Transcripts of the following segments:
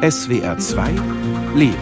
SWR 2 Leben.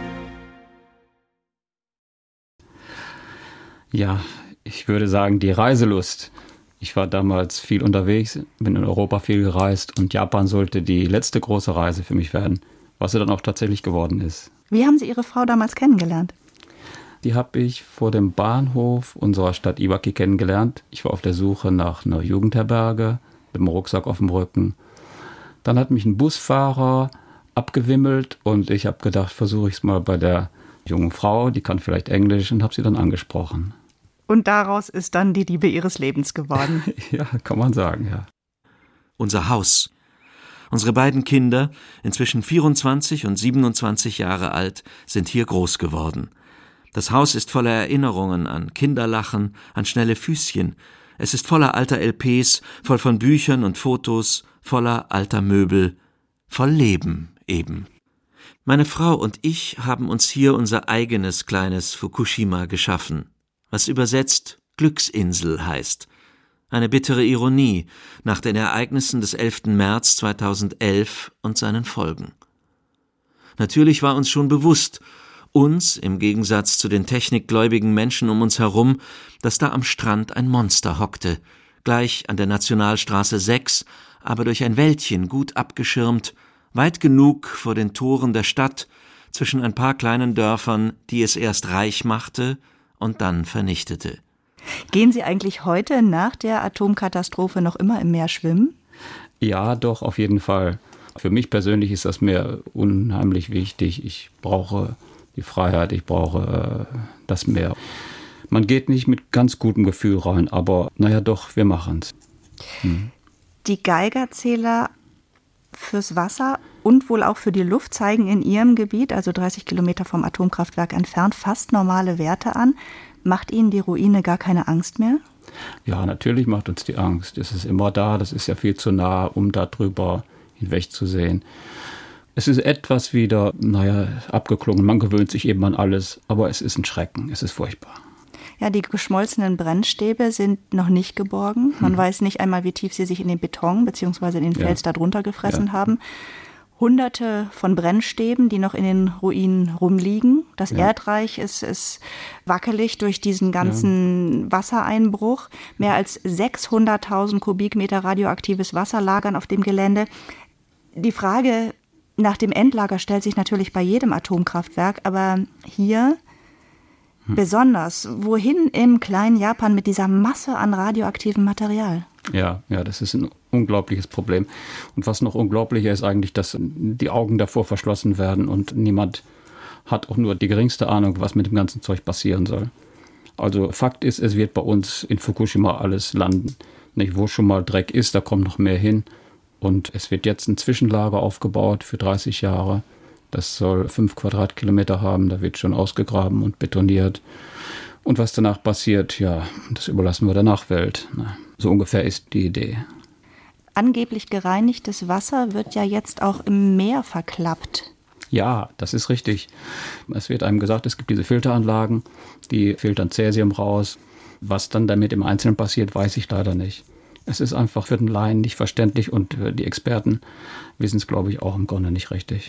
Ja, ich würde sagen, die Reiselust. Ich war damals viel unterwegs, bin in Europa viel gereist und Japan sollte die letzte große Reise für mich werden, was sie dann auch tatsächlich geworden ist. Wie haben Sie Ihre Frau damals kennengelernt? Die habe ich vor dem Bahnhof unserer Stadt Iwaki kennengelernt. Ich war auf der Suche nach einer Jugendherberge mit dem Rucksack auf dem Rücken. Dann hat mich ein Busfahrer abgewimmelt und ich habe gedacht, versuche ich es mal bei der jungen Frau, die kann vielleicht Englisch, und habe sie dann angesprochen. Und daraus ist dann die Liebe Ihres Lebens geworden. Ja, kann man sagen, ja. Unser Haus. Unsere beiden Kinder, inzwischen 24 und 27 Jahre alt, sind hier groß geworden. Das Haus ist voller Erinnerungen an Kinderlachen, an schnelle Füßchen. Es ist voller alter LPs, voll von Büchern und Fotos, voller alter Möbel, voll Leben eben. Meine Frau und ich haben uns hier unser eigenes kleines Fukushima geschaffen, was übersetzt Glücksinsel heißt. Eine bittere Ironie nach den Ereignissen des 11. März 2011 und seinen Folgen. Natürlich war uns schon bewusst, uns, im Gegensatz zu den technikgläubigen Menschen um uns herum, dass da am Strand ein Monster hockte, gleich an der Nationalstraße 6, aber durch ein Wäldchen gut abgeschirmt, weit genug vor den Toren der Stadt, zwischen ein paar kleinen Dörfern, die es erst reich machte und dann vernichtete. Gehen Sie eigentlich heute nach der Atomkatastrophe noch immer im Meer schwimmen? Ja, doch, auf jeden Fall. Für mich persönlich ist das Meer unheimlich wichtig. Ich brauche die Freiheit, ich brauche das Meer. Man geht nicht mit ganz gutem Gefühl rein, aber naja doch, wir machen es. Die Geigerzähler fürs Wasser und wohl auch für die Luft zeigen in Ihrem Gebiet, also 30 Kilometer vom Atomkraftwerk entfernt, fast normale Werte an. Macht Ihnen die Ruine gar keine Angst mehr? Ja, natürlich macht uns die Angst. Es ist immer da, das ist ja viel zu nah, um da drüber hinwegzusehen. Es ist etwas wieder, abgeklungen. Man gewöhnt sich eben an alles, aber es ist ein Schrecken, es ist furchtbar. Ja, die geschmolzenen Brennstäbe sind noch nicht geborgen. Man weiß nicht einmal, wie tief sie sich in den Beton bzw. in den Fels darunter gefressen haben. Hunderte von Brennstäben, die noch in den Ruinen rumliegen. Das Erdreich ist wackelig durch diesen ganzen Wassereinbruch. Mehr als 600.000 Kubikmeter radioaktives Wasser lagern auf dem Gelände. Die Frage nach dem Endlager stellt sich natürlich bei jedem Atomkraftwerk, aber hier besonders. Wohin im kleinen Japan mit dieser Masse an radioaktivem Material? Ja, das ist ein unglaubliches Problem. Und was noch unglaublicher ist eigentlich, dass die Augen davor verschlossen werden und niemand hat auch nur die geringste Ahnung, was mit dem ganzen Zeug passieren soll. Also Fakt ist, es wird bei uns in Fukushima alles landen. Nicht, wo schon mal Dreck ist, da kommt noch mehr hin. Und es wird jetzt ein Zwischenlager aufgebaut für 30 Jahre. Das soll 5 Quadratkilometer haben, da wird schon ausgegraben und betoniert. Und was danach passiert, das überlassen wir der Nachwelt. So ungefähr ist die Idee. Angeblich gereinigtes Wasser wird ja jetzt auch im Meer verklappt. Ja, das ist richtig. Es wird einem gesagt, es gibt diese Filteranlagen, die filtern Cäsium raus. Was dann damit im Einzelnen passiert, weiß ich leider nicht. Es ist einfach für den Laien nicht verständlich und die Experten wissen es, glaube ich, auch im Grunde nicht richtig.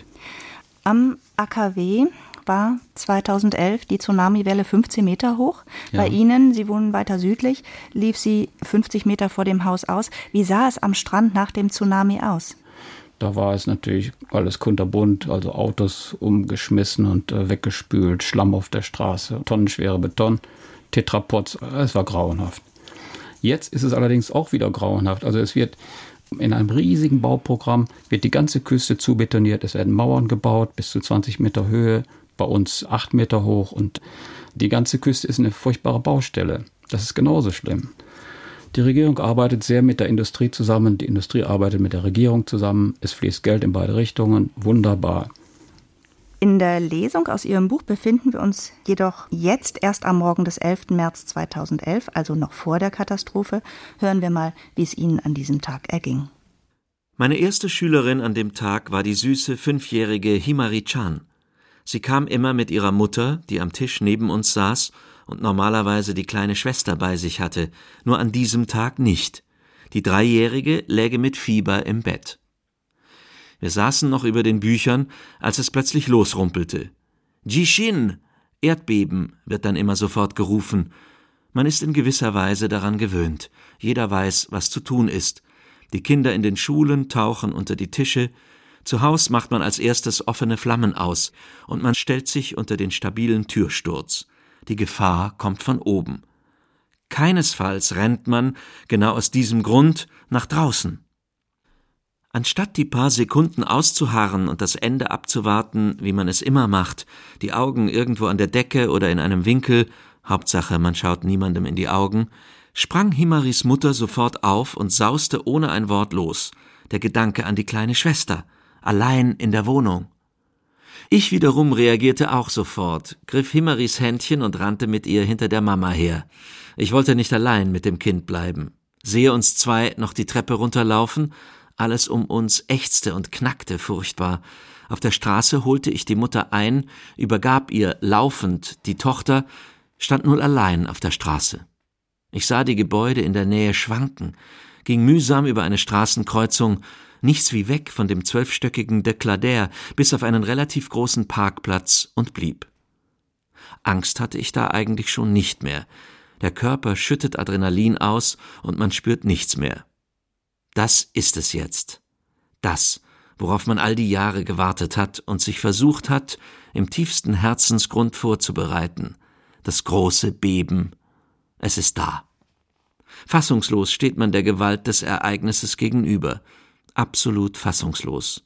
Am AKW war 2011 die Tsunamiwelle 15 Meter hoch. Ja. Bei Ihnen, Sie wohnen weiter südlich, lief sie 50 Meter vor dem Haus aus. Wie sah es am Strand nach dem Tsunami aus? Da war es natürlich alles kunterbunt, also Autos umgeschmissen und weggespült, Schlamm auf der Straße, tonnenschwere Beton, Tetrapods, es war grauenhaft. Jetzt ist es allerdings auch wieder grauenhaft. Also es wird in einem riesigen Bauprogramm, wird die ganze Küste zubetoniert. Es werden Mauern gebaut bis zu 20 Meter Höhe, bei uns 8 Meter hoch. Und die ganze Küste ist eine furchtbare Baustelle. Das ist genauso schlimm. Die Regierung arbeitet sehr mit der Industrie zusammen. Die Industrie arbeitet mit der Regierung zusammen. Es fließt Geld in beide Richtungen. Wunderbar. In der Lesung aus Ihrem Buch befinden wir uns jedoch jetzt erst am Morgen des 11. März 2011, also noch vor der Katastrophe. Hören wir mal, wie es Ihnen an diesem Tag erging. Meine erste Schülerin an dem Tag war die süße 5-jährige Himari-chan. Sie kam immer mit ihrer Mutter, die am Tisch neben uns saß und normalerweise die kleine Schwester bei sich hatte, nur an diesem Tag nicht. Die 3-jährige läge mit Fieber im Bett. Wir saßen noch über den Büchern, als es plötzlich losrumpelte. Jishin, Erdbeben, wird dann immer sofort gerufen. Man ist in gewisser Weise daran gewöhnt. Jeder weiß, was zu tun ist. Die Kinder in den Schulen tauchen unter die Tische. Zu Haus macht man als erstes offene Flammen aus und man stellt sich unter den stabilen Türsturz. Die Gefahr kommt von oben. Keinesfalls rennt man, genau aus diesem Grund, nach draußen. Anstatt die paar Sekunden auszuharren und das Ende abzuwarten, wie man es immer macht, die Augen irgendwo an der Decke oder in einem Winkel, Hauptsache man schaut niemandem in die Augen, sprang Himaris Mutter sofort auf und sauste ohne ein Wort los, der Gedanke an die kleine Schwester, allein in der Wohnung. Ich wiederum reagierte auch sofort, griff Himaris Händchen und rannte mit ihr hinter der Mama her. Ich wollte nicht allein mit dem Kind bleiben. Sehe uns zwei noch die Treppe runterlaufen, alles um uns ächzte und knackte furchtbar. Auf der Straße holte ich die Mutter ein, übergab ihr laufend die Tochter, stand nun allein auf der Straße. Ich sah die Gebäude in der Nähe schwanken, ging mühsam über eine Straßenkreuzung, nichts wie weg von dem 12-stöckigen Decladaire bis auf einen relativ großen Parkplatz und blieb. Angst hatte ich da eigentlich schon nicht mehr. Der Körper schüttet Adrenalin aus und man spürt nichts mehr. Das ist es jetzt. Das, worauf man all die Jahre gewartet hat und sich versucht hat, im tiefsten Herzensgrund vorzubereiten. Das große Beben. Es ist da. Fassungslos steht man der Gewalt des Ereignisses gegenüber. Absolut fassungslos.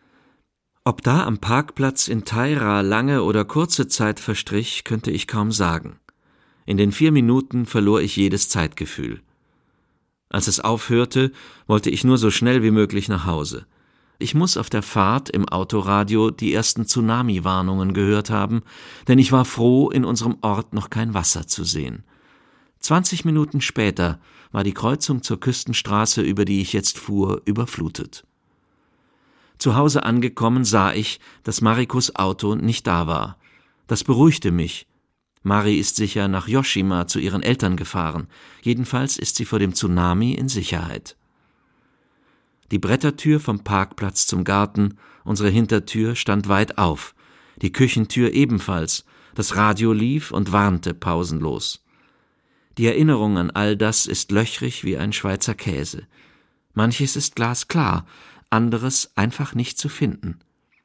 Ob da am Parkplatz in Taira lange oder kurze Zeit verstrich, könnte ich kaum sagen. In den 4 Minuten verlor ich jedes Zeitgefühl. Als es aufhörte, wollte ich nur so schnell wie möglich nach Hause. Ich muss auf der Fahrt im Autoradio die ersten Tsunami-Warnungen gehört haben, denn ich war froh, in unserem Ort noch kein Wasser zu sehen. 20 Minuten später war die Kreuzung zur Küstenstraße, über die ich jetzt fuhr, überflutet. Zu Hause angekommen sah ich, dass Marikos Auto nicht da war. Das beruhigte mich. Mari ist sicher nach Yoshima zu ihren Eltern gefahren. Jedenfalls ist sie vor dem Tsunami in Sicherheit. Die Brettertür vom Parkplatz zum Garten, unsere Hintertür, stand weit auf. Die Küchentür ebenfalls. Das Radio lief und warnte pausenlos. Die Erinnerung an all das ist löchrig wie ein Schweizer Käse. Manches ist glasklar, anderes einfach nicht zu finden.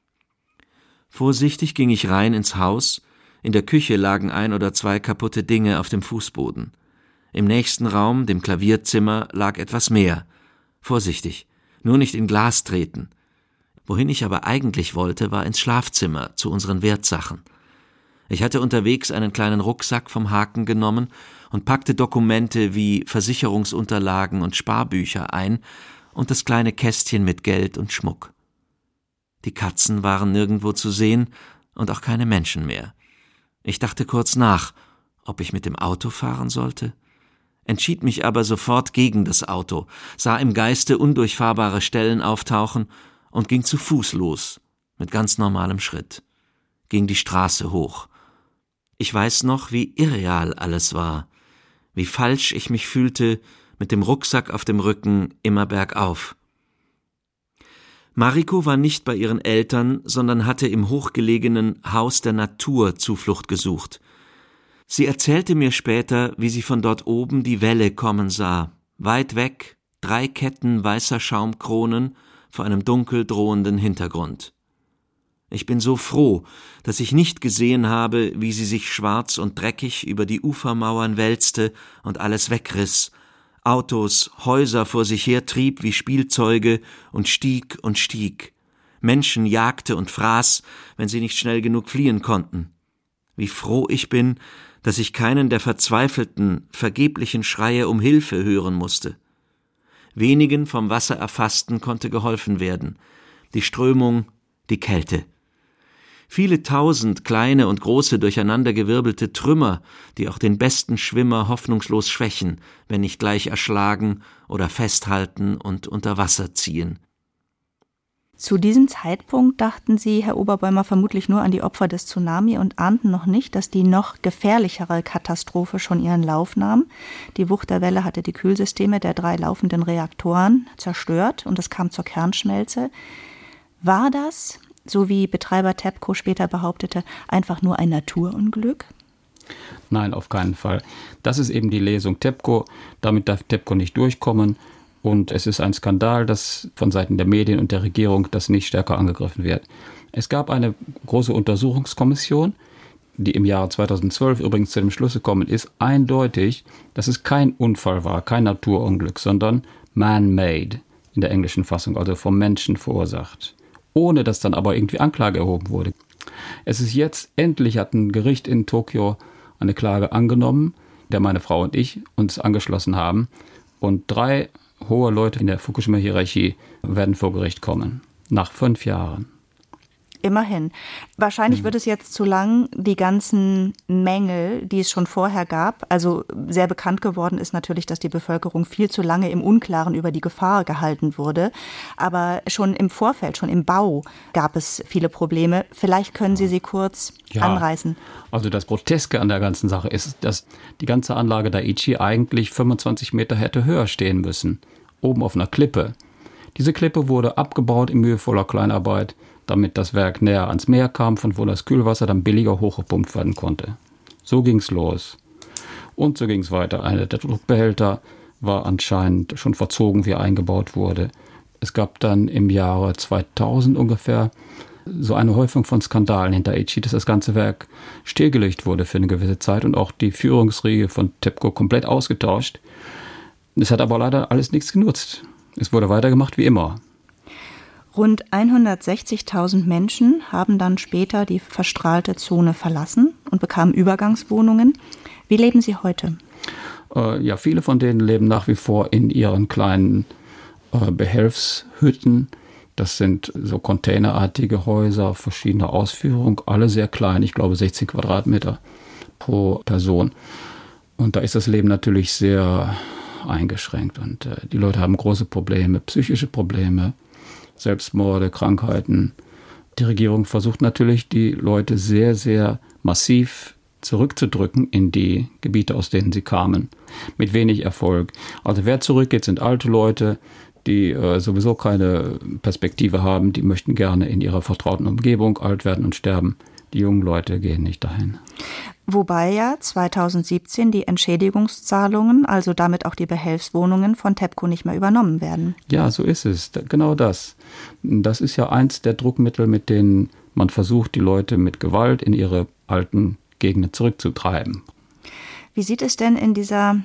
Vorsichtig ging ich rein ins Haus. In der Küche lagen 1 oder 2 kaputte Dinge auf dem Fußboden. Im nächsten Raum, dem Klavierzimmer, lag etwas mehr. Vorsichtig, nur nicht in Glas treten. Wohin ich aber eigentlich wollte, war ins Schlafzimmer, zu unseren Wertsachen. Ich hatte unterwegs einen kleinen Rucksack vom Haken genommen und packte Dokumente wie Versicherungsunterlagen und Sparbücher ein und das kleine Kästchen mit Geld und Schmuck. Die Katzen waren nirgendwo zu sehen und auch keine Menschen mehr. Ich dachte kurz nach, ob ich mit dem Auto fahren sollte, entschied mich aber sofort gegen das Auto, sah im Geiste undurchfahrbare Stellen auftauchen und ging zu Fuß los, mit ganz normalem Schritt, ging die Straße hoch. Ich weiß noch, wie irreal alles war, wie falsch ich mich fühlte, mit dem Rucksack auf dem Rücken immer bergauf. Mariko war nicht bei ihren Eltern, sondern hatte im hochgelegenen Haus der Natur Zuflucht gesucht. Sie erzählte mir später, wie sie von dort oben die Welle kommen sah, weit weg, 3 Ketten weißer Schaumkronen vor einem dunkel drohenden Hintergrund. Ich bin so froh, dass ich nicht gesehen habe, wie sie sich schwarz und dreckig über die Ufermauern wälzte und alles wegriss, Autos, Häuser vor sich hertrieb wie Spielzeuge und stieg und stieg, Menschen jagte und fraß, wenn sie nicht schnell genug fliehen konnten. Wie froh ich bin, dass ich keinen der verzweifelten, vergeblichen Schreie um Hilfe hören musste. Wenigen vom Wasser Erfassten konnte geholfen werden, die Strömung, die Kälte. Viele tausend kleine und große durcheinandergewirbelte Trümmer, die auch den besten Schwimmer hoffnungslos schwächen, wenn nicht gleich erschlagen oder festhalten und unter Wasser ziehen. Zu diesem Zeitpunkt dachten Sie, Herr Oberbäumer, vermutlich nur an die Opfer des Tsunami und ahnten noch nicht, dass die noch gefährlichere Katastrophe schon ihren Lauf nahm. Die Wucht der Welle hatte die Kühlsysteme der 3 laufenden Reaktoren zerstört und es kam zur Kernschmelze. War das, so wie Betreiber TEPCO später behauptete, einfach nur ein Naturunglück? Nein, auf keinen Fall. Das ist eben die Lesung TEPCO. Damit darf TEPCO nicht durchkommen. Und es ist ein Skandal, dass von Seiten der Medien und der Regierung das nicht stärker angegriffen wird. Es gab eine große Untersuchungskommission, die im Jahre 2012 übrigens zu dem Schluss gekommen ist, eindeutig, dass es kein Unfall war, kein Naturunglück, sondern man-made in der englischen Fassung, also vom Menschen verursacht. Ohne dass dann aber irgendwie Anklage erhoben wurde. Es ist jetzt, endlich hat ein Gericht in Tokio eine Klage angenommen, der meine Frau und ich uns angeschlossen haben. Und 3 hohe Leute in der Fukushima-Hierarchie werden vor Gericht kommen. Nach 5 Jahren. Immerhin. Wahrscheinlich wird es jetzt zu lang, die ganzen Mängel, die es schon vorher gab. Also sehr bekannt geworden ist natürlich, dass die Bevölkerung viel zu lange im Unklaren über die Gefahr gehalten wurde. Aber schon im Vorfeld, schon im Bau gab es viele Probleme. Vielleicht können Sie sie kurz anreißen. Also das Groteske an der ganzen Sache ist, dass die ganze Anlage Daiichi eigentlich 25 Meter hätte höher stehen müssen. Oben auf einer Klippe. Diese Klippe wurde abgebaut in mühevoller Kleinarbeit, damit das Werk näher ans Meer kam, von wo das Kühlwasser dann billiger hochgepumpt werden konnte. So ging's los. Und so ging's weiter. Einer der Druckbehälter war anscheinend schon verzogen, wie er eingebaut wurde. Es gab dann im Jahre 2000 ungefähr so eine Häufung von Skandalen in Daiichi, dass das ganze Werk stillgelegt wurde für eine gewisse Zeit und auch die Führungsriege von TEPCO komplett ausgetauscht. Es hat aber leider alles nichts genutzt. Es wurde weitergemacht wie immer. Rund 160.000 Menschen haben dann später die verstrahlte Zone verlassen und bekamen Übergangswohnungen. Wie leben sie heute? Ja, viele von denen leben nach wie vor in ihren kleinen Behelfshütten. Das sind so containerartige Häuser verschiedener Ausführung, alle sehr klein, ich glaube 16 Quadratmeter pro Person. Und da ist das Leben natürlich sehr eingeschränkt und die Leute haben große Probleme, psychische Probleme, Selbstmorde, Krankheiten. Die Regierung versucht natürlich, die Leute sehr, sehr massiv zurückzudrücken in die Gebiete, aus denen sie kamen. Mit wenig Erfolg. Also wer zurückgeht, sind alte Leute, die sowieso keine Perspektive haben. Die möchten gerne in ihrer vertrauten Umgebung alt werden und sterben. Die jungen Leute gehen nicht dahin. Wobei ja 2017 die Entschädigungszahlungen, also damit auch die Behelfswohnungen von TEPCO nicht mehr übernommen werden. Ja, so ist es. Genau das. Das ist ja eins der Druckmittel, mit denen man versucht, die Leute mit Gewalt in ihre alten Gegenden zurückzutreiben. Wie sieht es denn in dieser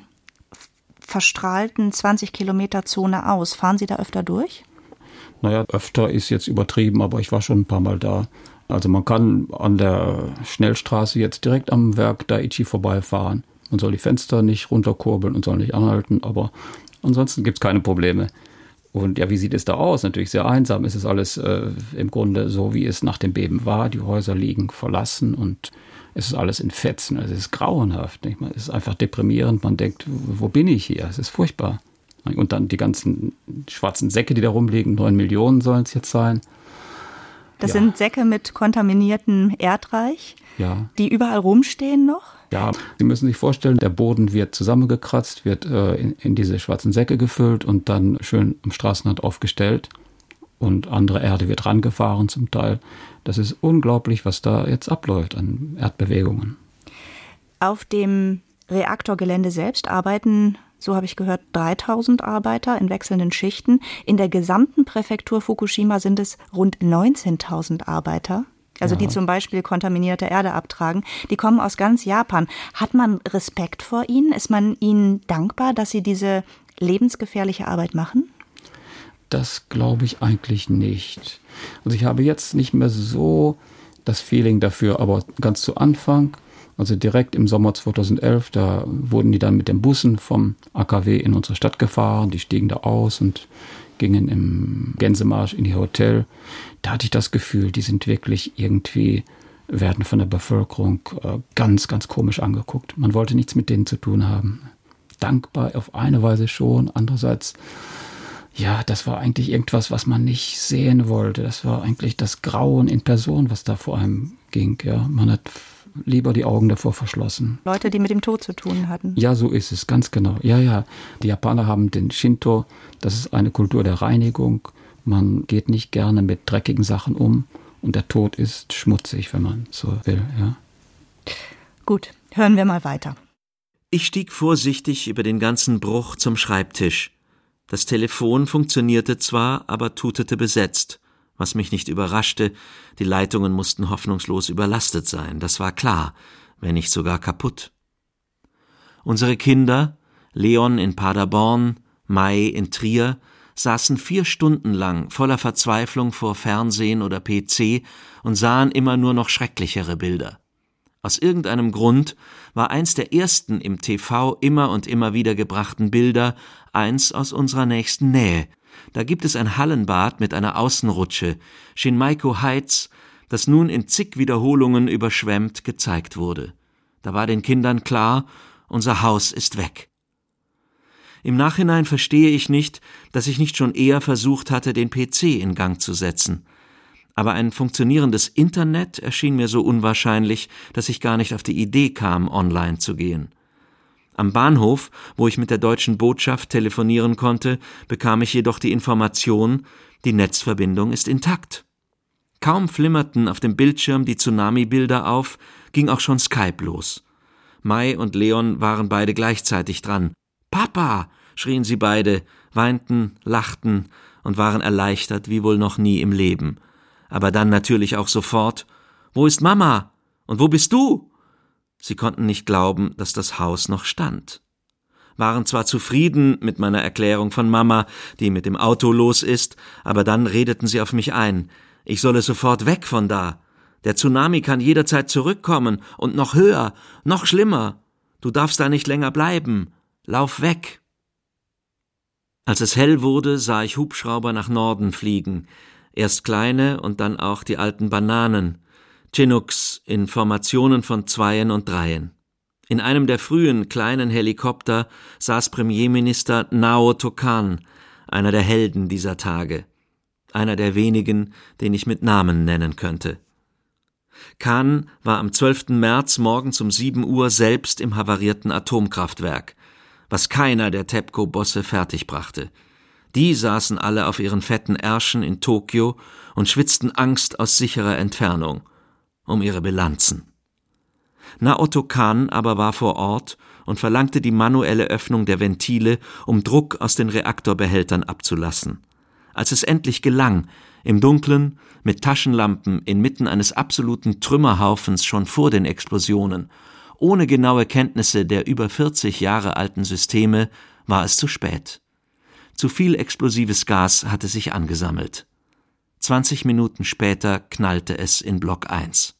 verstrahlten 20-Kilometer-Zone aus? Fahren Sie da öfter durch? Naja, öfter ist jetzt übertrieben, aber ich war schon ein paar Mal da. Also man kann an der Schnellstraße jetzt direkt am Werk Daiichi vorbeifahren. Man soll die Fenster nicht runterkurbeln und soll nicht anhalten, aber ansonsten gibt es keine Probleme. Und ja, wie sieht es da aus? Natürlich sehr einsam. Es ist alles im Grunde so, wie es nach dem Beben war. Die Häuser liegen verlassen und es ist alles in Fetzen. Also es ist grauenhaft. Nicht? Es ist einfach deprimierend. Man denkt, wo bin ich hier? Es ist furchtbar. Und dann die ganzen schwarzen Säcke, die da rumliegen. 9 Millionen sollen es jetzt sein. Das sind Säcke mit kontaminiertem Erdreich, die überall rumstehen noch? Ja, Sie müssen sich vorstellen, der Boden wird zusammengekratzt, wird in diese schwarzen Säcke gefüllt und dann schön am Straßenrand aufgestellt. Und andere Erde wird rangefahren zum Teil. Das ist unglaublich, was da jetzt abläuft an Erdbewegungen. Auf dem Reaktorgelände selbst arbeiten, so habe ich gehört, 3.000 Arbeiter in wechselnden Schichten. In der gesamten Präfektur Fukushima sind es rund 19.000 Arbeiter, also die zum Beispiel kontaminierte Erde abtragen. Die kommen aus ganz Japan. Hat man Respekt vor ihnen? Ist man ihnen dankbar, dass sie diese lebensgefährliche Arbeit machen? Das glaube ich eigentlich nicht. Also ich habe jetzt nicht mehr so das Feeling dafür, aber ganz zu Anfang, also direkt im Sommer 2011, da wurden die dann mit den Bussen vom AKW in unsere Stadt gefahren. Die stiegen da aus und gingen im Gänsemarsch in ihr Hotel. Da hatte ich das Gefühl, die sind wirklich irgendwie, werden von der Bevölkerung ganz, ganz komisch angeguckt. Man wollte nichts mit denen zu tun haben. Dankbar auf eine Weise schon, andererseits, ja, das war eigentlich irgendwas, was man nicht sehen wollte. Das war eigentlich das Grauen in Person, was da vor einem ging. Ja, man hat lieber die Augen davor verschlossen. Leute, die mit dem Tod zu tun hatten. Ja, so ist es, ganz genau. Ja. Die Japaner haben den Shinto, das ist eine Kultur der Reinigung. Man geht nicht gerne mit dreckigen Sachen um und der Tod ist schmutzig, wenn man so will. Ja. Gut, hören wir mal weiter. Ich stieg vorsichtig über den ganzen Bruch zum Schreibtisch. Das Telefon funktionierte zwar, aber tutete besetzt. Was mich nicht überraschte, die Leitungen mussten hoffnungslos überlastet sein, das war klar, wenn nicht sogar kaputt. Unsere Kinder, Leon in Paderborn, Mai in Trier, saßen 4 Stunden lang voller Verzweiflung vor Fernsehen oder PC und sahen immer nur noch schrecklichere Bilder. Aus irgendeinem Grund war eins der ersten im TV immer und immer wieder gebrachten Bilder eins aus unserer nächsten Nähe. Da gibt es ein Hallenbad mit einer Außenrutsche, Shinmaiko Heights, das nun in zig Wiederholungen überschwemmt gezeigt wurde. Da war den Kindern klar, unser Haus ist weg. Im Nachhinein verstehe ich nicht, dass ich nicht schon eher versucht hatte, den PC in Gang zu setzen. Aber ein funktionierendes Internet erschien mir so unwahrscheinlich, dass ich gar nicht auf die Idee kam, online zu gehen. Am Bahnhof, wo ich mit der deutschen Botschaft telefonieren konnte, bekam ich jedoch die Information, die Netzverbindung ist intakt. Kaum flimmerten auf dem Bildschirm die Tsunami-Bilder auf, ging auch schon Skype los. Mai und Leon waren beide gleichzeitig dran. »Papa«, schrien sie beide, weinten, lachten und waren erleichtert wie wohl noch nie im Leben. Aber dann natürlich auch sofort, »Wo ist Mama? Und wo bist du?« Sie konnten nicht glauben, dass das Haus noch stand. Waren zwar zufrieden mit meiner Erklärung von Mama, die mit dem Auto los ist, aber dann redeten sie auf mich ein. Ich solle sofort weg von da. Der Tsunami kann jederzeit zurückkommen und noch höher, noch schlimmer. Du darfst da nicht länger bleiben. Lauf weg. Als es hell wurde, sah ich Hubschrauber nach Norden fliegen. Erst kleine und dann auch die alten Bananen. Chinooks in Formationen von 2 und 3. In einem der frühen kleinen Helikopter saß Premierminister Naoto Kan, einer der Helden dieser Tage. Einer der wenigen, den ich mit Namen nennen könnte. Kan war am 12. März morgens um 7 Uhr selbst im havarierten Atomkraftwerk, was keiner der TEPCO-Bosse fertigbrachte. Die saßen alle auf ihren fetten Ärschen in Tokio und schwitzten Angst aus sicherer Entfernung um ihre Bilanzen. Naoto Kan aber war vor Ort und verlangte die manuelle Öffnung der Ventile, um Druck aus den Reaktorbehältern abzulassen. Als es endlich gelang, im Dunkeln, mit Taschenlampen inmitten eines absoluten Trümmerhaufens schon vor den Explosionen, ohne genaue Kenntnisse der über 40 Jahre alten Systeme, war es zu spät. Zu viel explosives Gas hatte sich angesammelt. 20 Minuten später knallte es in Block 1.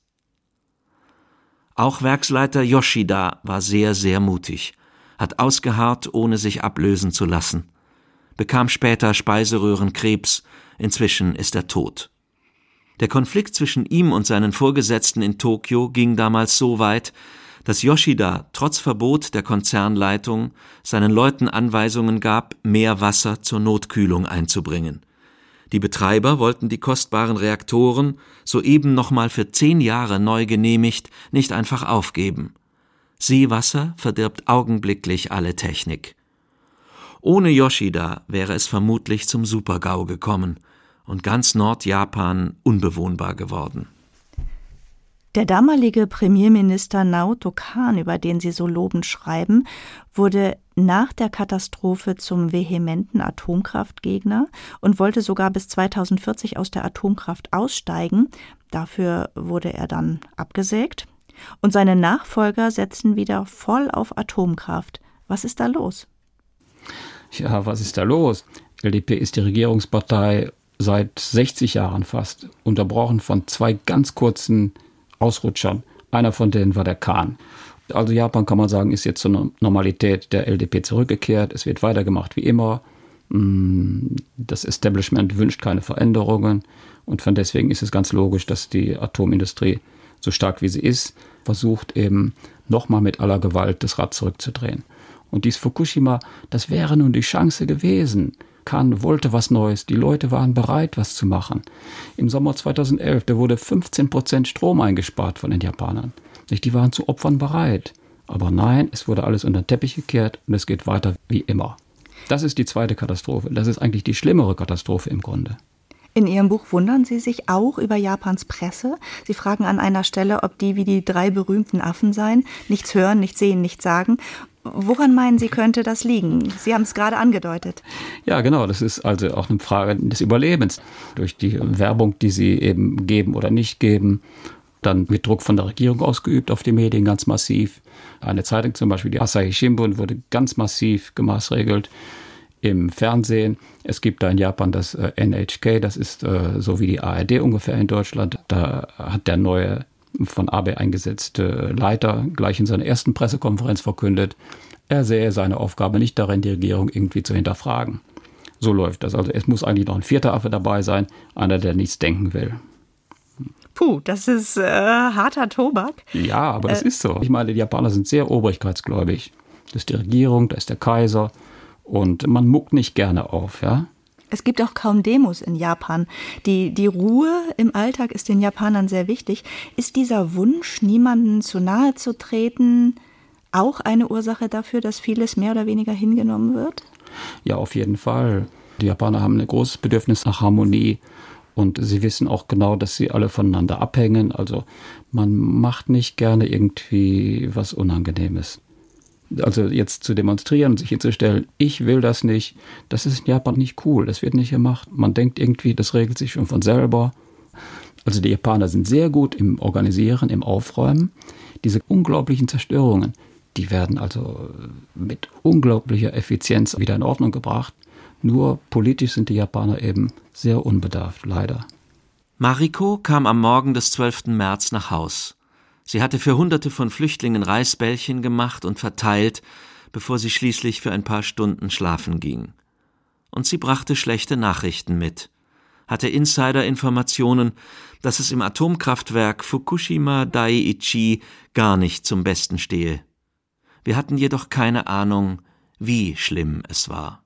Auch Werksleiter Yoshida war sehr, sehr mutig, hat ausgeharrt, ohne sich ablösen zu lassen. Bekam später Speiseröhrenkrebs, inzwischen ist er tot. Der Konflikt zwischen ihm und seinen Vorgesetzten in Tokio ging damals so weit, dass Yoshida trotz Verbot der Konzernleitung seinen Leuten Anweisungen gab, mehr Wasser zur Notkühlung einzubringen. Die Betreiber wollten die kostbaren Reaktoren, soeben nochmal für 10 Jahre neu genehmigt, nicht einfach aufgeben. Seewasser verdirbt augenblicklich alle Technik. Ohne Yoshida wäre es vermutlich zum Super-GAU gekommen und ganz Nordjapan unbewohnbar geworden. Der damalige Premierminister Naoto Kan, über den Sie so lobend schreiben, wurde nach der Katastrophe zum vehementen Atomkraftgegner und wollte sogar bis 2040 aus der Atomkraft aussteigen. Dafür wurde er dann abgesägt. Und seine Nachfolger setzen wieder voll auf Atomkraft. Was ist da los? Ja, was ist da los? LDP ist die Regierungspartei seit 60 Jahren fast, unterbrochen von 2 ganz kurzen Ausrutschern. Einer von denen war der Kan. Also Japan, kann man sagen, ist jetzt zur Normalität der LDP zurückgekehrt. Es wird weitergemacht wie immer. Das Establishment wünscht keine Veränderungen. Und von deswegen ist es ganz logisch, dass die Atomindustrie, so stark wie sie ist, versucht eben nochmal mit aller Gewalt das Rad zurückzudrehen. Und dies Fukushima, das wäre nun die Chance gewesen. Kan wollte was Neues, die Leute waren bereit, was zu machen. Im Sommer 2011, da wurde 15% Strom eingespart von den Japanern. Die waren zu Opfern bereit. Aber nein, es wurde alles unter den Teppich gekehrt und es geht weiter wie immer. Das ist die zweite Katastrophe. Das ist eigentlich die schlimmere Katastrophe im Grunde. In Ihrem Buch wundern Sie sich auch über Japans Presse. Sie fragen an einer Stelle, ob die wie die 3 berühmten Affen seien, nichts hören, nichts sehen, nichts sagen. Woran meinen Sie, könnte das liegen? Sie haben es gerade angedeutet. Ja, genau. Das ist also auch eine Frage des Überlebens. Durch die Werbung, die sie eben geben oder nicht geben. Dann wird Druck von der Regierung ausgeübt auf die Medien ganz massiv. Eine Zeitung, zum Beispiel die Asahi Shimbun, wurde ganz massiv gemaßregelt. Im Fernsehen. Es gibt da in Japan das NHK, das ist so wie die ARD ungefähr in Deutschland. Da hat der neue von Abe eingesetzte Leiter gleich in seiner ersten Pressekonferenz verkündet, er sähe seine Aufgabe nicht darin, die Regierung irgendwie zu hinterfragen. So läuft das. Also es muss eigentlich noch ein 4. Affe dabei sein, einer, der nichts denken will. Puh, das ist harter Tobak. Ja, aber das ist so. Ich meine, die Japaner sind sehr obrigkeitsgläubig. Das ist die Regierung, da ist der Kaiser. Und man muckt nicht gerne auf, ja. Es gibt auch kaum Demos in Japan. Die Ruhe im Alltag ist den Japanern sehr wichtig. Ist dieser Wunsch, niemandem zu nahe zu treten, auch eine Ursache dafür, dass vieles mehr oder weniger hingenommen wird? Ja, auf jeden Fall. Die Japaner haben ein großes Bedürfnis nach Harmonie. Und sie wissen auch genau, dass sie alle voneinander abhängen. Also man macht nicht gerne irgendwie was Unangenehmes. Also jetzt zu demonstrieren und sich hinzustellen, ich will das nicht, das ist in Japan nicht cool, das wird nicht gemacht. Man denkt irgendwie, das regelt sich schon von selber. Also die Japaner sind sehr gut im Organisieren, im Aufräumen. Diese unglaublichen Zerstörungen, die werden also mit unglaublicher Effizienz wieder in Ordnung gebracht. Nur politisch sind die Japaner eben sehr unbedarft, leider. Mariko kam am Morgen des 12. März nach Haus. Sie hatte für Hunderte von Flüchtlingen Reisbällchen gemacht und verteilt, bevor sie schließlich für ein paar Stunden schlafen ging. Und sie brachte schlechte Nachrichten mit, hatte Insider-Informationen, dass es im Atomkraftwerk Fukushima Daiichi gar nicht zum Besten stehe. Wir hatten jedoch keine Ahnung, wie schlimm es war.